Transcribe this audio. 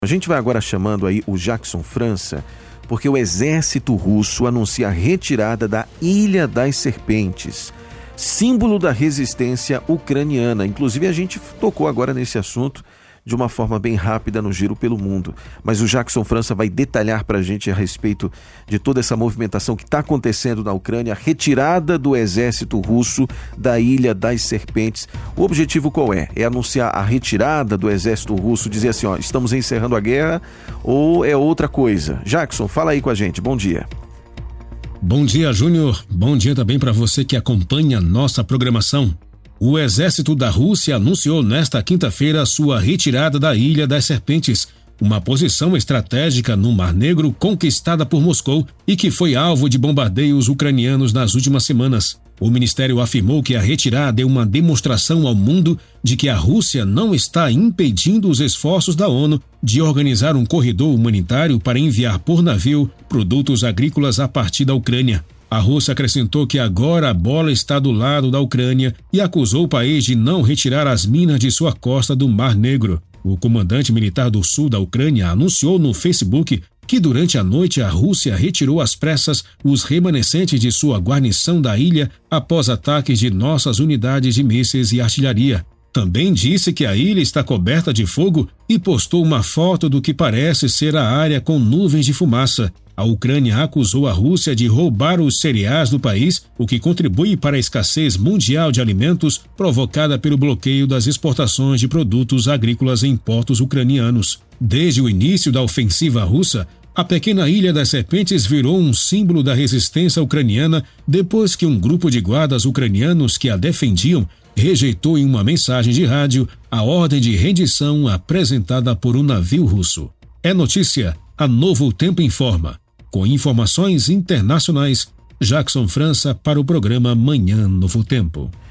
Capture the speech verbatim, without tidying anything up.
A gente vai agora chamando aí o Jackson França, porque o exército russo anuncia a retirada da Ilha das Serpentes, símbolo da resistência ucraniana. Inclusive a gente tocou agora nesse assunto de uma forma bem rápida no Giro pelo Mundo. Mas o Jackson França vai detalhar para a gente a respeito de toda essa movimentação que está acontecendo na Ucrânia, a retirada do exército russo da Ilha das Serpentes. O objetivo qual é? É anunciar a retirada do exército russo, dizer assim, ó, estamos encerrando a guerra, ou é outra coisa? Jackson, fala aí com a gente. Bom dia. Bom dia, Júnior. Bom dia também para você que acompanha nossa programação. O exército da Rússia anunciou nesta quinta-feira sua retirada da Ilha das Serpentes, uma posição estratégica no Mar Negro conquistada por Moscou e que foi alvo de bombardeios ucranianos nas últimas semanas. O ministério afirmou que a retirada é uma demonstração ao mundo de que a Rússia não está impedindo os esforços da ONU de organizar um corredor humanitário para enviar por navio produtos agrícolas a partir da Ucrânia. A Rússia acrescentou que agora a bola está do lado da Ucrânia e acusou o país de não retirar as minas de sua costa do Mar Negro. O comandante militar do sul da Ucrânia anunciou no Facebook que durante a noite a Rússia retirou às pressas os remanescentes de sua guarnição da ilha após ataques de nossas unidades de mísseis e artilharia. Também disse que a ilha está coberta de fogo e postou uma foto do que parece ser a área com nuvens de fumaça. A Ucrânia acusou a Rússia de roubar os cereais do país, o que contribui para a escassez mundial de alimentos provocada pelo bloqueio das exportações de produtos agrícolas em portos ucranianos. Desde o início da ofensiva russa, a pequena Ilha das Serpentes virou um símbolo da resistência ucraniana depois que um grupo de guardas ucranianos que a defendiam rejeitou em uma mensagem de rádio a ordem de rendição apresentada por um navio russo. É notícia, a Novo Tempo informa. Com informações internacionais, Jackson França para o programa Manhã Novo Tempo.